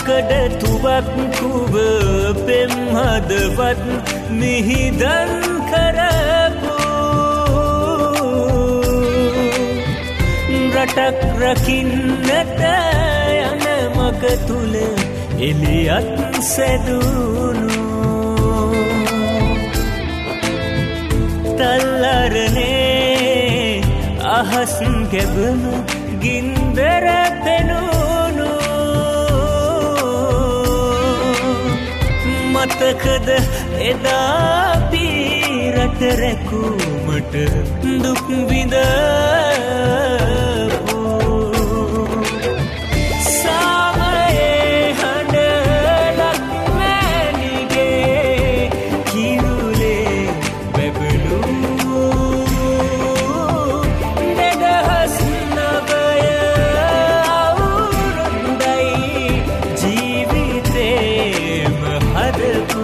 යකඩ තුවක් කුව පෙම් හදවත් මිහිදන් කරපු රටක් රකින්නට යන මග තුල එලියත් සැදුණු තල්ලරනේ අහස් ගැබුම ගින්දර පෙනුණු මතකද එදා පීරට රැකුමට දුක් විඳපු සාමයේ හඬලක් මැනිගේ කිරුලේ බැබළු දෙදහස් නවය අවුරුද්දයි ජීවිතේම හදපු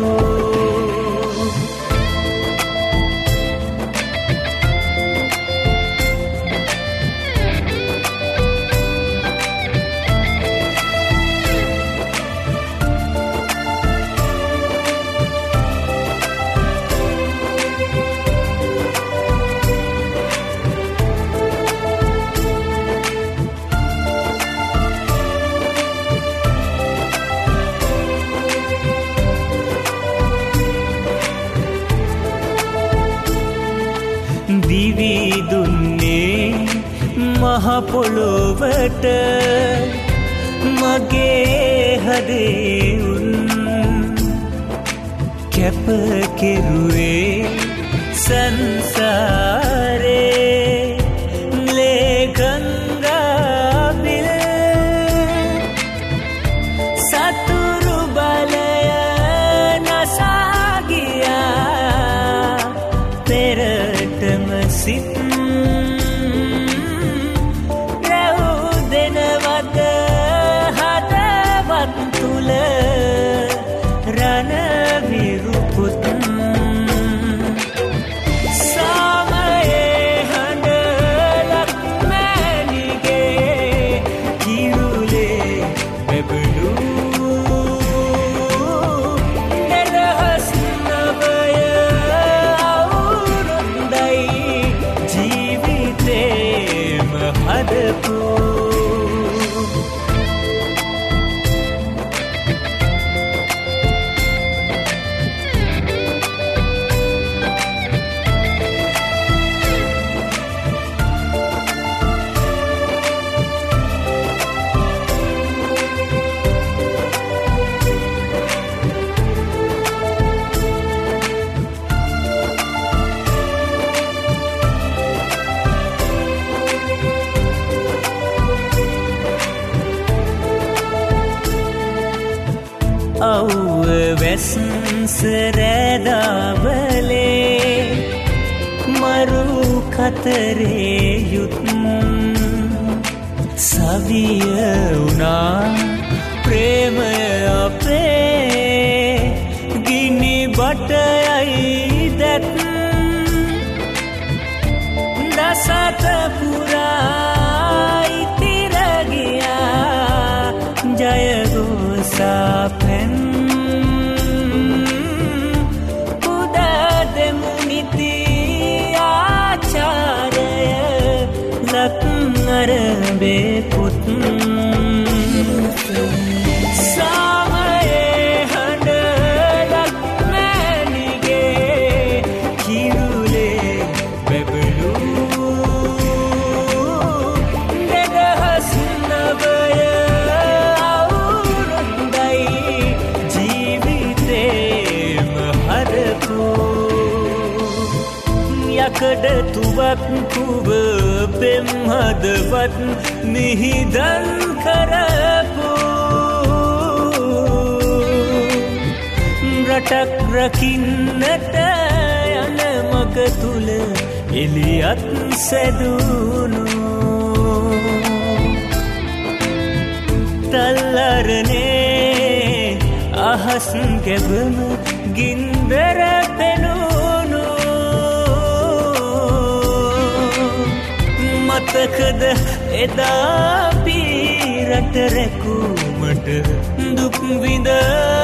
දිවි දුන්නේ මහ පොළොවට මගේ හදේ උන් කැප කෙරුවේ සංසාරේ ලේ ගංගා බිල සතුරු බලය නසා ගියා පෙරටම සිත් රැව් දෙනවද හදවත් තුල රණවිරුපුත් සාමයේ හඬලක් මැනිගේ කිරුලේ බැබළු දෙදහස් නවය අවුරුද්දයි ජීවිතේම හදපු අව්ව වැස්සරදවලේ මරු කතරේ යුත් සවිය වුණා ප්‍රේමය අපේ ගිනි බටයයි දැත් දසත පුරා ඉතිර ගියා ජයගෝසා පෙන් පුදා දෙමුනිති ආචාරය ලක්නරබේ පුත් සාමයේ හඬලක් මැනිගේ කිරුලේ බැබළු දෙදහස් නවය අවුරුද්දයි ජීවිතේම හදපු යකඩ තුවක් කුව පෙම් හදවත් මිහිදන් කරපු රටක් රකින්නට යන මග තුල එලියත් සැදුණු තල්ලරනේ අහස් ගැබුම ගින්දර පෙනුණු මතකද එදා පීරට හිත රැකුමට දුක් විඳ